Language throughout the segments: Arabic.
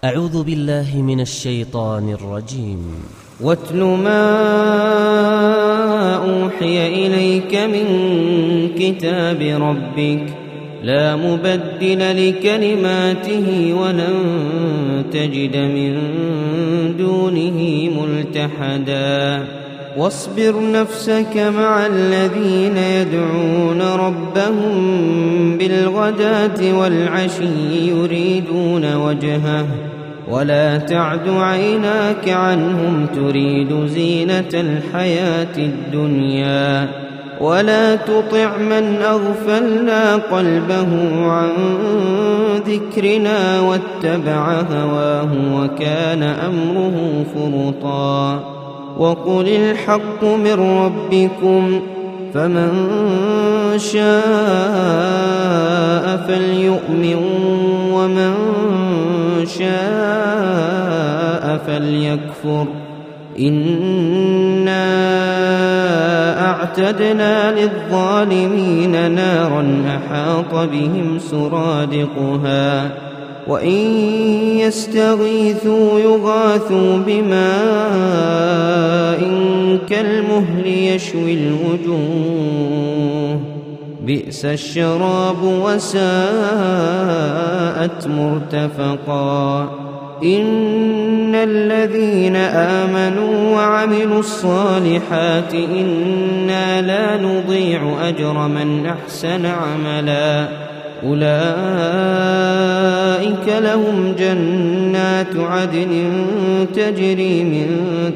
أعوذ بالله من الشيطان الرجيم. واتل ما أوحي إليك من كتاب ربك لا مبدل لكلماته ولن تجد من دونه ملتحدا واصبر نفسك مع الذين يدعون ربهم بالغداة والعشي يريدون وجهه ولا تعد عيناك عنهم تريد زينة الحياة الدنيا ولا تطع من أغفلنا قلبه عن ذكرنا واتبع هواه وكان أمره فرطا وقل الحق من ربكم فمن شاء فليؤمن ومن شاء فليكفر إنا أعتدنا للظالمين نارا أحاط بهم سرادقها وإن يستغيثوا يغاثوا بماء كالمهل يشوي الوجوه بئس الشراب وساءت مرتفقا إن الذين آمنوا وعملوا الصالحات إنا لا نضيع أجر من أحسن عملا أولئك لهم جنات عدن تجري من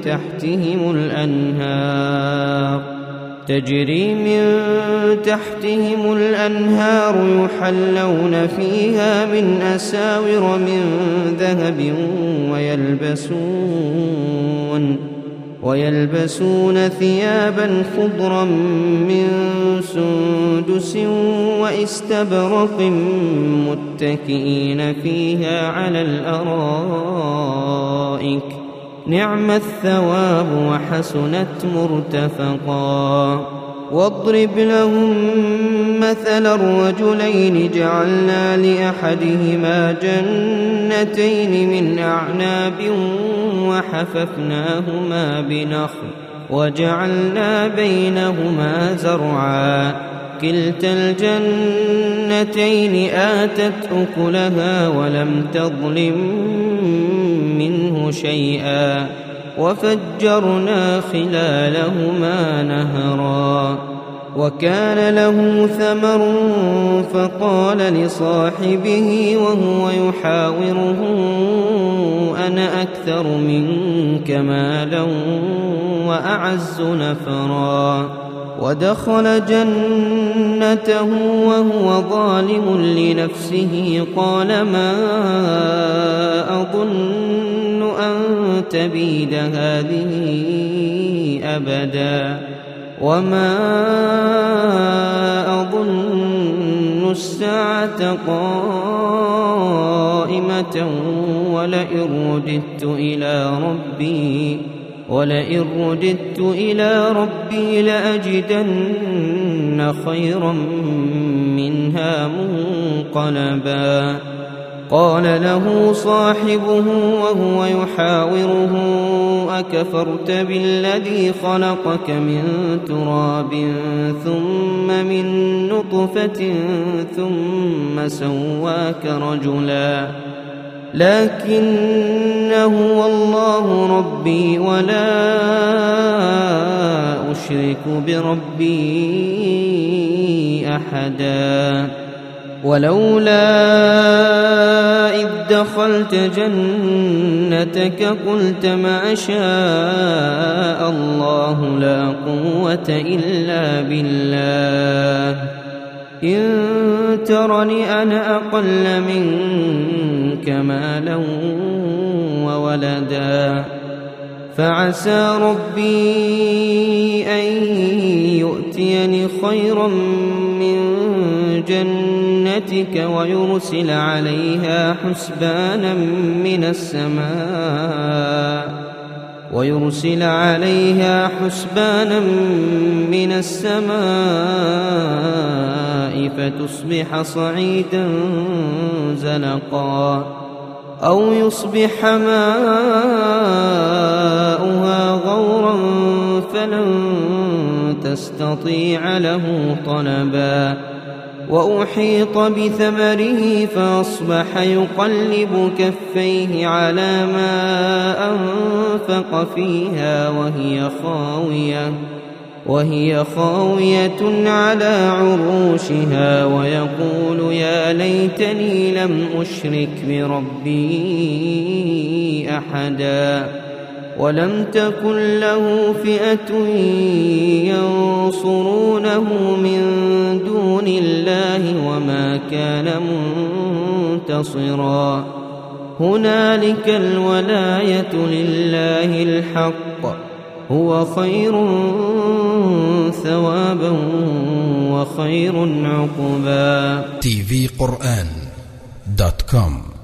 تحتهم الأنهار يحلون فيها من أساور من ذهب ويلبسون ثيابا خضرا من سندس واستبرق متكئين فيها على الأرائك نعم الثواب وحسنت مرتفقا واضرب لهم مثل الرجلين جعلنا لأحدهما جنتين من أعناب وحففناهما بنخل وجعلنا بينهما زرعا كلتا الجنتين آتت أكلها ولم تظلم منه شيئا وفجرنا خلالهما نهرا وكان له ثمر فقال لصاحبه وهو يحاوره أنا أكثر منك مالا وأعز نفرا ودخل جنته وهو ظالم لنفسه قال ما أظن أن تبيد هذه أبدا وما أظن الساعة قائمة ولئن رددت إلى ربي لأجدن خيرا منها منقلبا قال له صاحبه وهو يحاوره أكفرت بالذي خلقك من تراب ثم من نطفة ثم سواك رجلا لكن هو الله ربي ولا أشرك بربي أحدا ولولا إذ دخلت جنتك قلت ما شاء الله لا قوة إلا بالله إن ترني أنا أقل منك مالا وولدا فعسى ربي أن يؤتيني خيرا من جنتك ويرسل عليها حسبانا من السماء فتصبح صعيدا زلقا أو يصبح ماؤها غورا فلن تستطيع له طلبا وأحيط بثمره فأصبح يقلب كفيه على ما أنفق فيها وهي خاوية على عروشها ويقول يا ليتني لم أشرك بربي أحدا ولم تكن له فئة ينصرونه من دون الله وما كان منتصرا هنالك الولاية لله الحق هو خير ثوابا وخير عقبا. tvquran.com